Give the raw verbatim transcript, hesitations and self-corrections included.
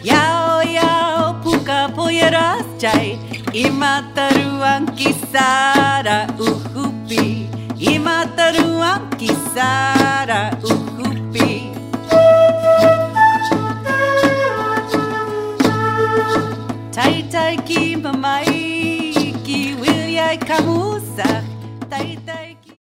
Yao yao puka poyeras jai Imataruan kisara uhupi Imataruan kisara uhupi Tai tai ki mamai ki wilyai kamusa Tai tai